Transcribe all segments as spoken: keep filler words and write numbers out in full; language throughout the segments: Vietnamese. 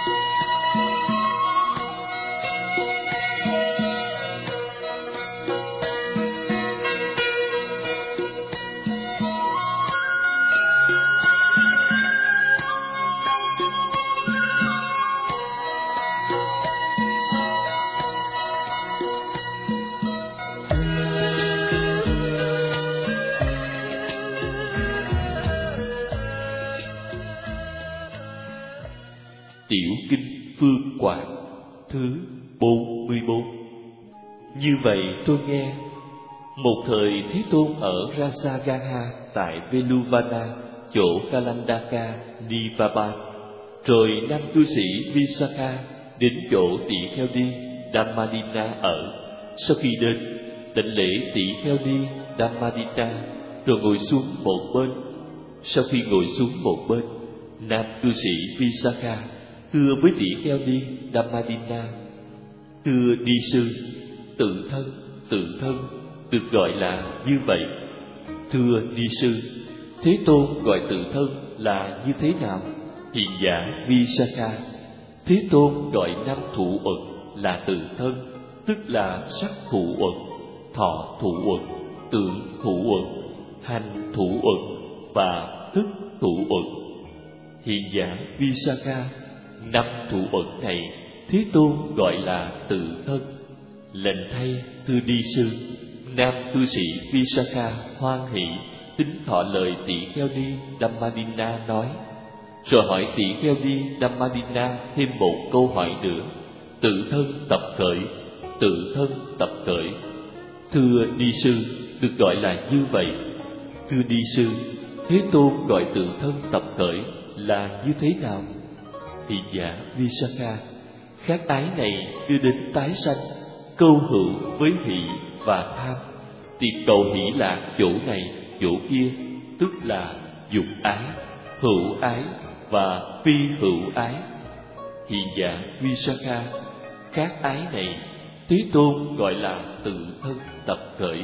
Tiểu Kinh Phương Quảng thứ bốn mươi bốn. Như vậy tôi nghe, một thời Thế Tôn ở Rasagangha tại Veluvana, chỗ Kalandaka, Nivaba. Rồi nam cư sĩ Visakha đến chỗ tỷ kheo ni Dhammadinna ở. Sau khi đến, đảnh lễ tỷ kheo ni Dhammadinna, rồi ngồi xuống một bên. Sau khi ngồi xuống một bên, nam cư sĩ Visakha thưa với tỷ kheo ni Dhammadinna: thưa ni sư, tự thân, tự thân được gọi là như vậy. Thưa ni sư, Thế Tôn gọi tự thân là như thế nào? Hiền giả Visakha: Thế Tôn gọi năm thủ uẩn là tự thân, tức là sắc thủ uẩn, thọ thủ uẩn, tưởng thủ uẩn, hành thủ uẩn và thức thủ uẩn. Hiền giả Visakha, năm thủ uẩn này Thế Tôn gọi là tự thân. Lệnh thay, thưa ni sư. Nam cư sĩ Visakha hoan hỷ tính thọ lời tỷ kheo ni Dhammadinna nói. Rồi hỏi tỷ kheo ni Dhammadinna thêm một câu hỏi nữa: tự thân tập khởi, tự thân tập khởi. Thưa ni sư, được gọi là như vậy. Thưa ni sư, Thế Tôn gọi tự thân tập khởi là như thế nào? Hiền giả Visakha: khác ái này đưa đến tái sanh, câu hữu với hỷ và tham, tìm cầu hỷ lạc chỗ này chỗ kia, tức là dục ái, hữu ái và phi hữu ái. Hiền giả Visakha: khác ái này Thế Tôn gọi là tự thân tập khởi,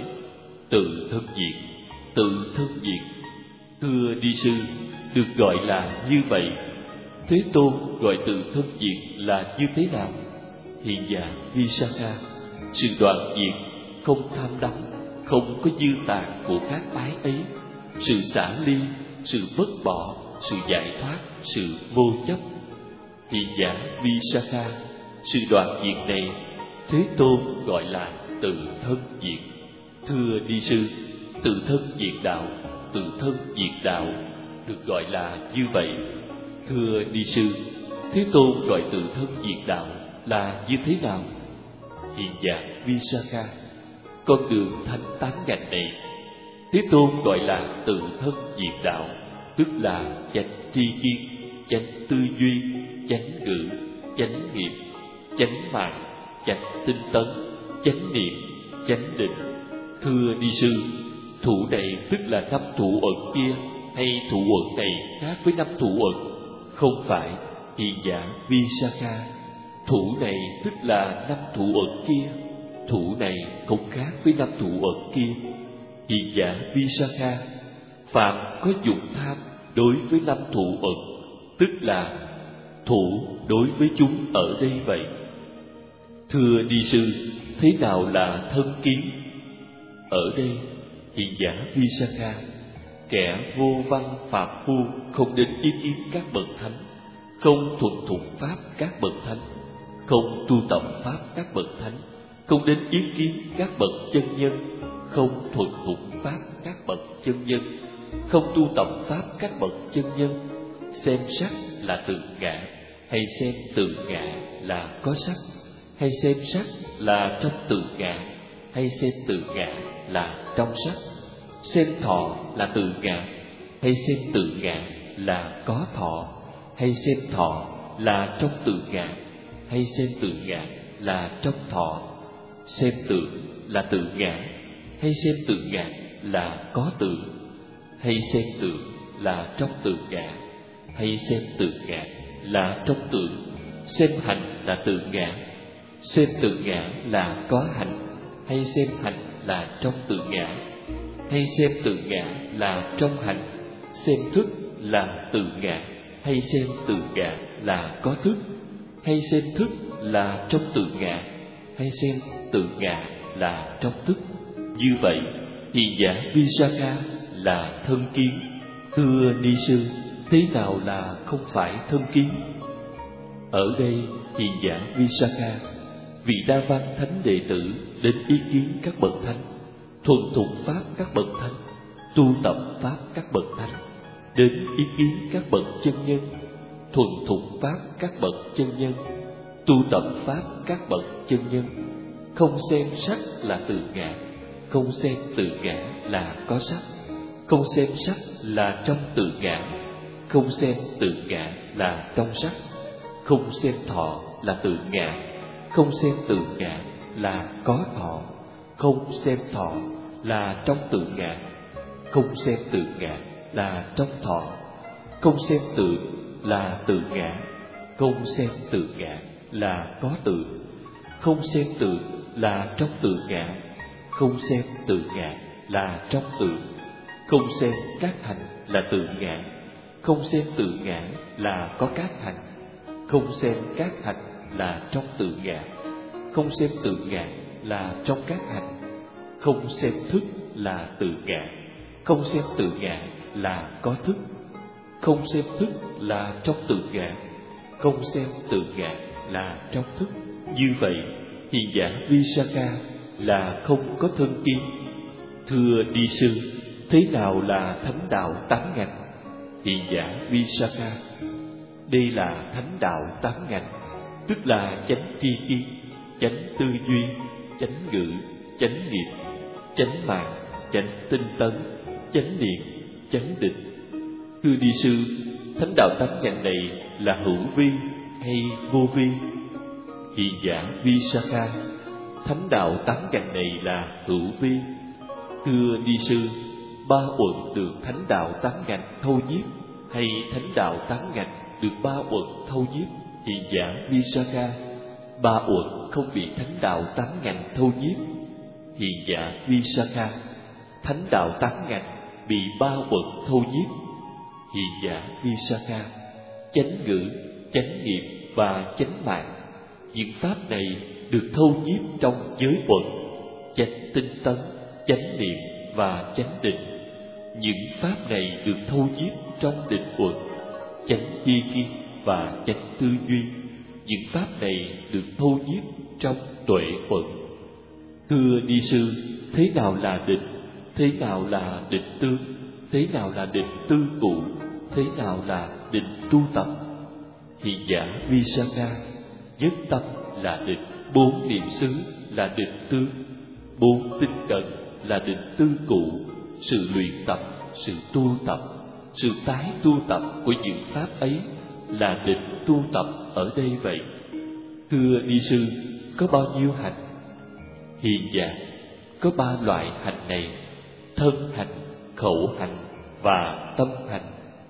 tự thân diệt, tự thân diệt. Thưa ni sư, được gọi là như vậy. Thế Tôn gọi tự thân diệt là như thế nào? Hiền giả Visakha: sự đoạn diệt, không tham đắm, không có dư tàn của các ái ấy, sự xả ly, sự vứt bỏ, sự giải thoát, sự vô chấp. Hiền giả Visakha: sự đoạn diệt này Thế Tôn gọi là tự thân diệt. Thưa ni sư, tự thân diệt đạo, tự thân diệt đạo được gọi là như vậy. Thưa ni sư, Thế Tôn gọi tự thân diệt đạo là như thế nào? Hiền giả Visakha: con đường thanh tán ngành này Thế Tôn gọi là tự thân diệt đạo, tức là chánh tri kiến, chánh tư duy, chánh ngữ, chánh nghiệp, chánh mạng, chánh tinh tấn, chánh niệm, chánh định. Thưa ni sư, thủ này tức là năm thủ uẩn kia, hay thủ uẩn này khác với năm thủ uẩn? Không phải. Hiền giả Visakha: thủ này tức là năm thủ uẩn kia, thủ này không khác với năm thủ uẩn kia. Hiền giả Visakha: phạm có dụng tham đối với năm thủ uẩn, tức là thủ đối với chúng ở đây vậy. Thưa ni sư, thế nào là thân kiến? Ở đây, hiền giả Visakha, kẻ vô văn phạm phu không đến ý kiến các bậc thánh, không thuần thục pháp các bậc thánh, không tu tập pháp các bậc thánh, không đến ý kiến các bậc chân nhân, không thuần thục pháp các bậc chân nhân, không tu tập pháp các bậc chân nhân, xem sắc là tự ngã, hay xem tự ngã là có sắc, hay xem sắc là trong tự ngã, hay xem tự ngã là trong sắc, xem thọ là tự ngã, hay xem tự ngã là có thọ, hay xem thọ là trong tự ngã, hay xem tự ngã là trong thọ, xem tưởng là tự ngã, hay xem tự ngã là có tưởng, hay xem tưởng là trong tự ngã, hay xem tự ngã là trong tưởng, xem hành là tự ngã, xem tự ngã là có hành, hay xem hành là trong tự ngã, hay xem tự ngã là trong hành, xem thức là tự ngã, hay xem tự ngã là có thức, hay xem thức là trong tự ngã, hay xem tự ngã là trong thức? Như vậy, hiền giả Visakha là thân kiến. Thưa Ni Sư, thế nào là không phải thân kiến? Ở đây, hiền giả Visakha, vị đa văn thánh đệ tử đến ý kiến các bậc thánh, thuần thục pháp các bậc thánh, tu tập pháp các bậc thánh, đến ý kiến các bậc chân nhân, thuần thục pháp các bậc chân nhân, tu tập pháp các bậc chân nhân, không xem sắc là tự ngã, không xem tự ngã là có sắc, không xem sắc là trong tự ngã, không xem tự ngã là trong sắc, không xem thọ là tự ngã, không xem tự ngã là có thọ, không xem thọ là trong tự ngã, không xem tự ngã là trong thọ, không xem tự là tự ngã, không xem tự ngã là có tự, không xem tự là trong tự ngã, không xem tự ngã là trong tự, không xem các hành là tự ngã, không xem tự ngã là có các hành, không xem các hành là trong tự ngã, không xem tự ngã là trong các hành, không xem thức là tự ngã, không xem tự ngã là có thức, không xem thức là trong tự ngã, không xem tự ngã là trong thức. Như vậy, hiền giả Visakha là không có thân kiến. Thưa Ni Sư, thế nào là thánh đạo tám ngành? Hiền giả Visakha, đây là thánh đạo tám ngành, tức là chánh tri kiến, chánh tư duy, chánh ngữ, chánh nghiệp, chánh mạng, chánh tinh tấn, chánh niệm, chánh định. Thưa Ni Sư, thánh đạo tám ngành này là hữu vi hay vô vi? Hiền giả Visakha, thánh đạo tám ngành này là hữu vi. Thưa Ni Sư, ba uẩn được thánh đạo tám ngành thâu nhiếp, hay thánh đạo tám ngành được ba uẩn thâu nhiếp? Hiền giả Visakha, ba uẩn không bị thánh đạo tám ngành thâu nhiếp. Hiền giả Visakha, thánh đạo tám ngành bị ba uẩn thâu nhiếp. Hiền giả Visakha, chánh ngữ, chánh nghiệp và chánh mạng, những pháp này được thâu nhiếp trong giới uẩn, chánh tinh tấn, chánh niệm và chánh định. Những pháp này được thâu nhiếp trong định uẩn, chánh tri kiến và chánh tư duy. Những pháp này được thâu nhiếp trong tuệ uẩn. Thưa Ni Sư, thế nào là định? Thế nào là định tướng? Thế nào là định tư cụ? Thế nào là định tu tập? Hiền giả Visakha, nhất tâm là định, bốn niệm xứ là định tướng, bốn tinh cần là định tư cụ. Sự luyện tập, sự tu tập, sự tái tu tập của những pháp ấy là định tu tập ở đây vậy. Thưa Ni Sư, có bao nhiêu hành? Hiền giả, có ba loại hành này: thân hành, khẩu hành và tâm hành.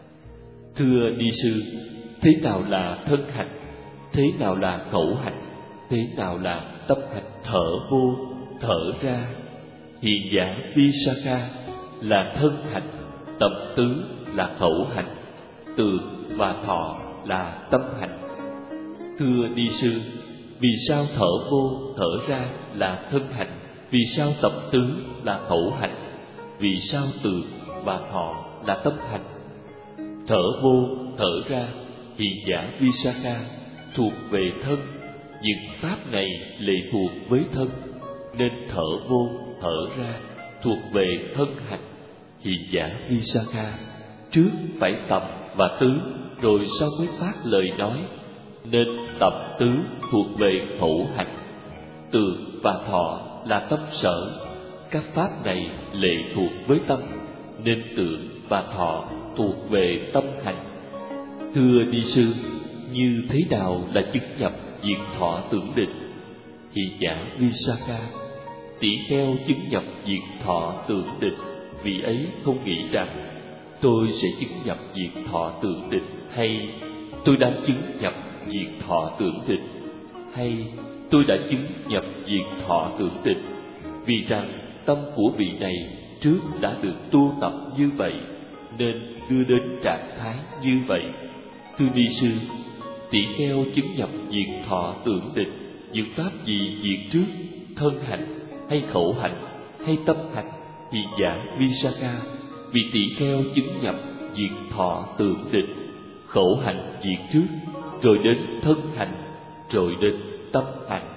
Thưa Ni Sư, thế nào là thân hành? Thế nào là khẩu hành? Thế nào là tâm hành? Thở vô, thở ra. Hiền giả Visakha, là thân hành, tập tứ là khẩu hành, tường và thọ là tâm hành. Thưa Ni Sư, vì sao thở vô, thở ra là thân hành? Vì sao tập tứ là khẩu hành? Vì sao tường và thọ là tâm hành? Thở vô, thở ra, hiền giả Visakha, thuộc về thân. Những pháp này lệ thuộc với thân, nên thở vô, thở ra thuộc về thân hành. Hiền giả Visakha, trước phải tập và tứ, rồi sau mới phát lời nói, nên tập tứ thuộc về khẩu hành. Tường và thọ là tâm sở. Các pháp này lệ thuộc với tâm, nên tưởng và thọ thuộc về tâm hành. Thưa Ni Sư, như thế nào là chứng nhập diệt thọ tưởng định? Hiền giả Visakha, tỷ kheo chứng nhập diệt thọ tưởng định, vị ấy không nghĩ rằng tôi sẽ chứng nhập diệt thọ tưởng định, hay tôi đã chứng nhập diệt thọ tưởng định, hay tôi đã chứng nhập diệt thọ tưởng định, vì rằng tâm của vị này trước đã được tu tập như vậy, nên đưa đến trạng thái như vậy. Thưa Ni Sư, tỷ kheo chứng nhập diệt thọ tưởng định, những pháp gì diệt trước, thân hành hay khẩu hành hay tâm hành? Hiền giả Visakha, vì tỷ kheo chứng nhập diệt thọ tưởng định, khẩu hành diệt trước, rồi đến thân hành, rồi đến tâm hành.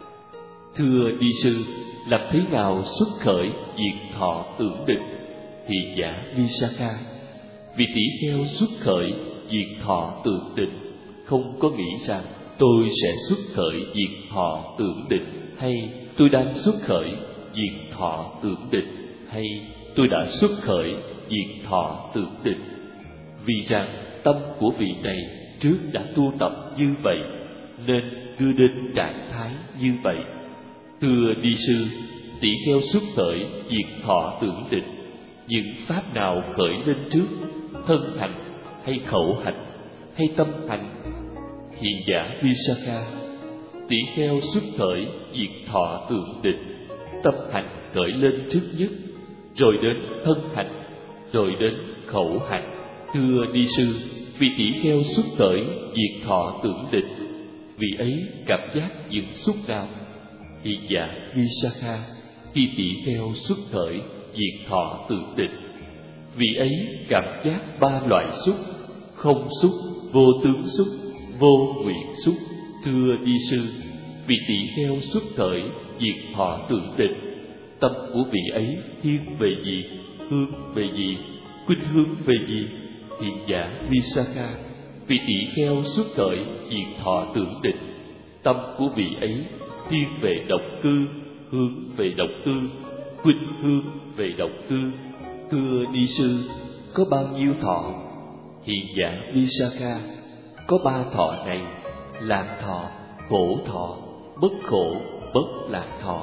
Thưa đi sư, làm thế nào xuất khởi diệt thọ tưởng định? Hiền giả Visakha, vì tỷ kheo xuất khởi diệt thọ tưởng định, không có nghĩ rằng tôi sẽ xuất khởi diệt thọ tưởng định, hay tôi đang xuất khởi diệt thọ tưởng định, hay tôi đã xuất khởi diệt thọ tưởng định. Vì rằng tâm của vị này trước đã tu tập như vậy, nên đưa đến trạng thái như vậy. Thưa đi sư, tỷ kheo xuất khởi diệt thọ tưởng định, những pháp nào khởi lên trước, thân hành hay khẩu hành hay tâm hành? Hiền giả Visakha, tỷ kheo xuất khởi diệt thọ tưởng định, tâm hành khởi lên trước nhất, rồi đến thân hành, rồi đến khẩu hành. Thưa đi sư, vì tỷ kheo xuất khởi diệt thọ tưởng định, vì ấy cảm giác những xúc nào? Hiền giả Visakha, khi tỷ kheo xuất khởi diệt thọ tưởng định, vì ấy cảm giác ba loại xúc: không xúc, vô tướng xúc, vô nguyện xúc. Thưa đi sư, vì tỷ kheo xuất khởi diệt thọ tưởng định, tâm của vị ấy thiên về gì, hướng về gì, khuynh hướng về gì? Hiền giả Visakha, vì tỷ kheo xuất khởi diệt thọ tưởng định, tâm của vị ấy thiên về động cư, hướng về động cư, khuynh hướng về động cư. Thưa đi sư, có bao nhiêu thọ? Hiền giả Visakha, có ba thọ này: lạc thọ, khổ thọ, bất khổ, bất lạc thọ.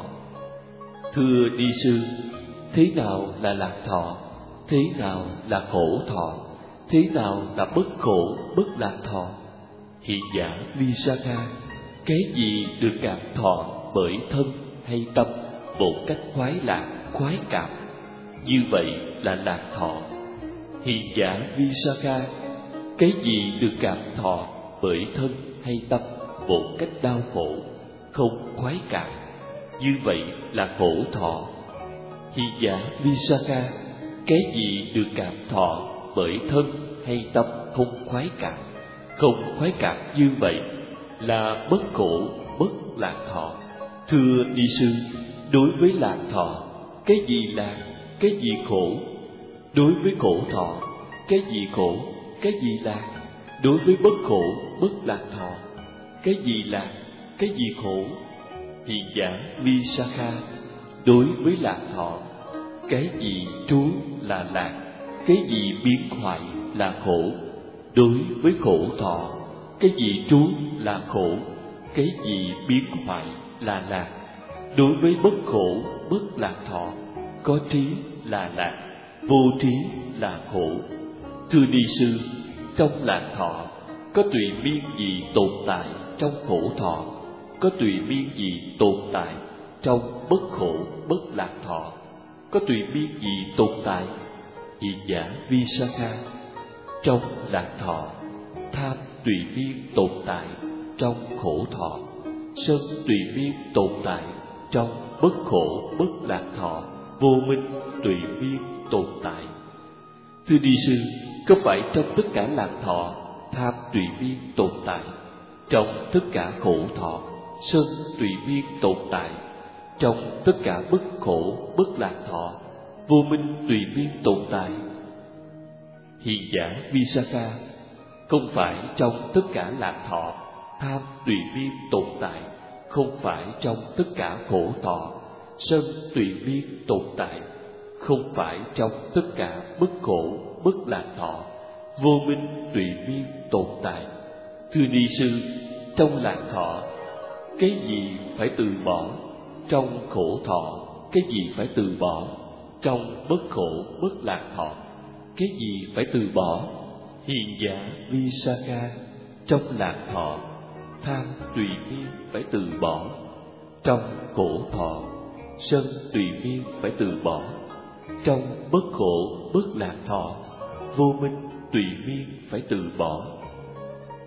Thưa đi sư, thế nào là lạc thọ? Thế nào là khổ thọ? Thế nào là bất khổ, bất lạc thọ? Hiền giả Visakha, cái gì được cảm thọ bởi thân hay tâm một cách khoái lạc, khoái cảm, như vậy là lạc thọ. Hiền giả Visakha, cái gì được cảm thọ bởi thân hay tâm một cách đau khổ, không khoái cảm, như vậy là khổ thọ. Hiền giả Visakha, cái gì được cảm thọ bởi thân hay tâm không khoái cảm, không khoái cảm, như vậy là bất khổ, bất lạc thọ. Thưa đi sư, đối với lạc thọ, cái gì lạc, cái gì khổ? Đối với khổ thọ, cái gì khổ, cái gì lạc? Đối với bất khổ, bất lạc thọ, cái gì lạc, cái gì khổ? Hiền giả Visakha, đối với lạc thọ, cái gì trú là lạc, cái gì biến hoại là khổ. Đối với khổ thọ, cái gì trú là khổ, cái gì biến hoại là lạc. Đối với bất khổ, bất lạc thọ, có trí là lạc, vô trí là khổ. Thưa đi sư, trong lạc thọ, có tùy miên gì tồn tại trong khổ thọ, có tùy miên gì tồn tại trong bất khổ, bất lạc thọ, có tùy miên gì tồn tại? Hiền giả Visakha, trong lạc thọ, tham tùy miên tồn tại trong khổ thọ, sân tùy miên tồn tại trong bất khổ, bất lạc thọ, vô minh tùy miên tồn tại. Thưa đi sư, có phải trong tất cả lạc thọ, tham tùy miên tồn tại, trong tất cả khổ thọ, sân tùy miên tồn tại, trong tất cả bất khổ, bất lạc thọ, vô minh tùy miên tồn tại? Hiền giả Visakha, không phải trong tất cả lạc thọ, tham tùy miên tồn tại, không phải trong tất cả khổ thọ, sân tùy miên tồn tại, không phải trong tất cả bất khổ, bất lạc thọ, vô minh tùy miên tồn tại. Thưa đi sư, trong lạc thọ, cái gì phải từ bỏ? Trong khổ thọ, cái gì phải từ bỏ? Trong bất khổ, bất lạc thọ, cái gì phải từ bỏ? Hiền giả Visakha, trong lạc thọ, tham tùy miên phải từ bỏ, trong khổ thọ, sân tùy miên phải từ bỏ, trong bất khổ, bất lạc thọ, vô minh tùy miên phải từ bỏ.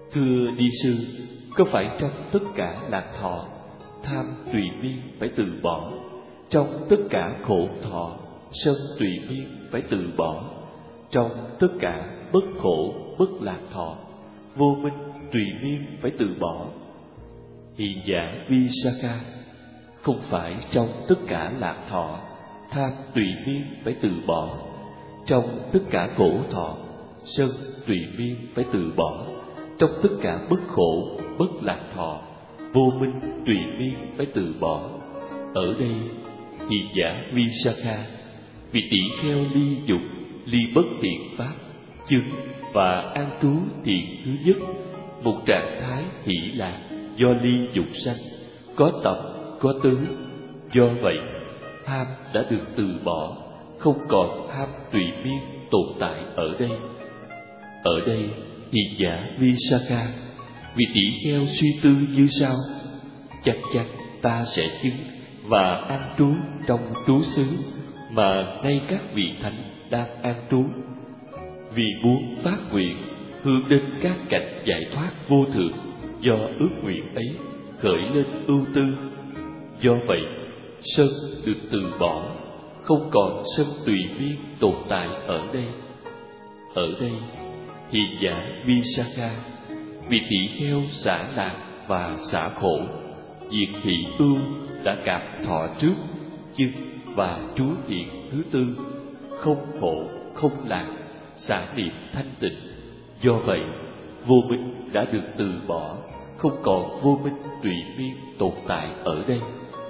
Thưa đi sư, có phải trong tất cả lạc thọ, tham tùy miên phải từ bỏ, trong tất cả khổ thọ, sân tùy miên phải từ bỏ, trong tất cả bất khổ bất lạc thọ, vô minh tùy miên phải từ bỏ? Hiền giả Visakha, không phải trong tất cả lạc thọ, tham tùy miên phải từ bỏ, trong tất cả khổ thọ, sân tùy miên phải từ bỏ, trong tất cả bất khổ bất lạc thọ, vô minh tùy miên phải từ bỏ. Ở đây, hiền giả Visakha, vì tỷ kheo ly dục, ly bất thiện pháp, chứng và an trú thiện thứ nhất, một trạng thái hỷ lạc do ly dục sanh, có tập, có tứ. Do vậy, tham đã được từ bỏ, không còn tham tùy miên tồn tại ở đây. Ở đây, hiền giả Visakha, vì tỷ kheo suy tư như sau: chắc chắn ta sẽ chứng và an trú trong trú xứ mà ngay các vị thánh đang an trú. Vì muốn phát nguyện hướng đến các cảnh giải thoát vô thượng, do ước nguyện ấy khởi lên ưu tư. Do vậy, sân được từ bỏ, không còn sân tùy miên tồn tại ở đây. Ở đây, hiền giả Visakha, vì tỷ kheo xả lạc và xả khổ, diệt hỷ ưu đã cảm thọ trước, chứng và trú thiện thứ tư, không khổ không lạc, xả niệm thanh tịnh. Do vậy, vô minh đã được từ bỏ, không còn vô minh tùy miên tồn tại ở đây.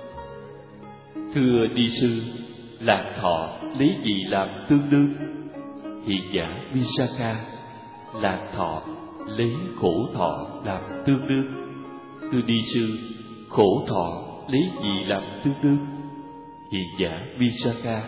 Thưa đi sư, lạc thọ lấy gì làm tương đương? Hiền giả Visakha, lạc thọ lấy khổ thọ làm tương đương. Thưa đi sư, khổ thọ lấy gì làm tương đương? Hiền giả Visakha,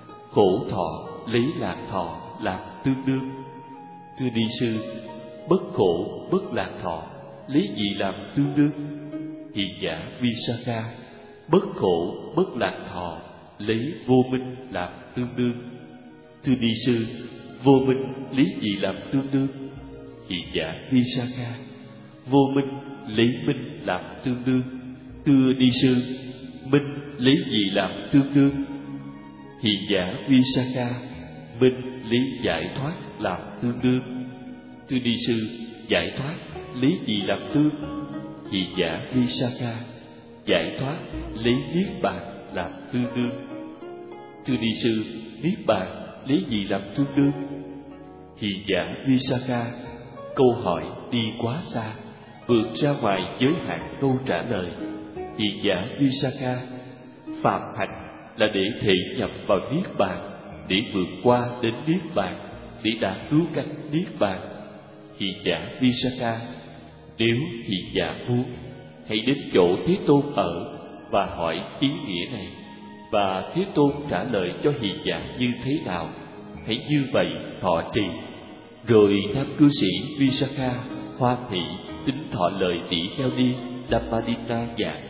khổ thọ lấy lạc thọ làm tương đương. Thưa đi sư, bất khổ bất lạc thọ lấy gì làm tương đương? Hiền giả Visakha, bất khổ bất lạc thọ lấy vô minh làm tương đương. Thưa đi sư, vô minh lấy gì làm tương đương? Hiền giả Visakha, vô minh lấy minh làm tương đương. Thưa đi sư, minh lấy gì làm tương đương? Hiền giả Visakha, minh lấy giải thoát làm tương đương. Thưa đi sư, giải thoát lấy gì làm tương? Hiền giả Visakha, giải thoát lấy niết bàn làm tương đương. Thưa đi sư, niết bàn lấy gì làm tương đương? Hiền giả Visakha, câu hỏi đi quá xa, vượt ra ngoài giới hạn câu trả lời. Hiền giả Visakha, phạm hạnh là để thể nhập vào niết bàn, để vượt qua đến niết bàn, để đạt cứu cánh niết bàn. Hiền giả Visakha, nếu hiền giả muốn, hãy đến chỗ Thế Tôn ở và hỏi ý nghĩa này, và Thế Tôn trả lời cho hiền giả như thế nào, hãy như vậy thọ trì. Rồi nam cư sĩ Visakha hoan hỷ tính thọ lời tỷ kheo ni Dhammadinna giảng.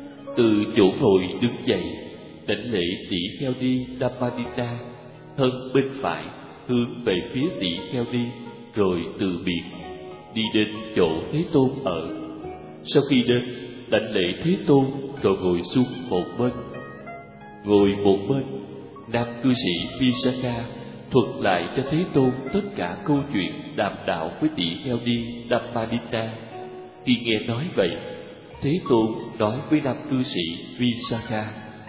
Từ chỗ ngồi đứng dậy, đảnh lễ tỷ kheo ni Dhammadinna, thân bên phải hướng về phía tỷ kheo ni, rồi từ biệt đi đến chỗ Thế Tôn ở. Sau khi đến, đảnh lễ Thế Tôn rồi ngồi xuống một bên. Ngồi một bên, nam cư sĩ Visakha thuật lại cho Thế Tôn tất cả câu chuyện đàm đạo với tỷ kheo ni Dhammadinna. Khi nghe nói vậy, Thế Tôn nói với nam cư sĩ Visakha: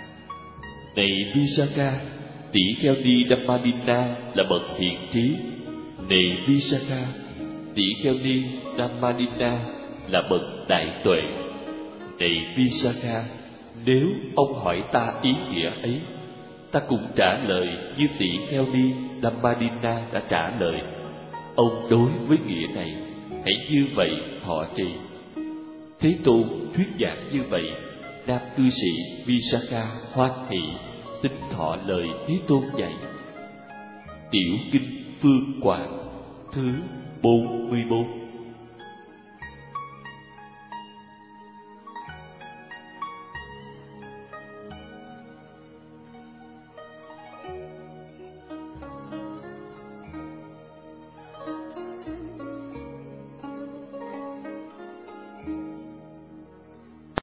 này Visakha, tỷ kheo ni Dhammadinna là bậc thiện trí. Này Visakha, tỷ kheo ni Dhammadinna là bậc đại tuệ. Này Visakha, nếu ông hỏi ta ý nghĩa ấy, ta cũng trả lời như tỷ kheo ni Dhammadinna đã trả lời. Ông đối với nghĩa này, hãy như vậy thọ trì. Thế Tôn thuyết giảng như vậy, nam cư sĩ Visakha hoan hỷ tính thọ lời Thế Tôn dạy. Tiểu kinh Phương Quảng thứ bốn mươi bốn.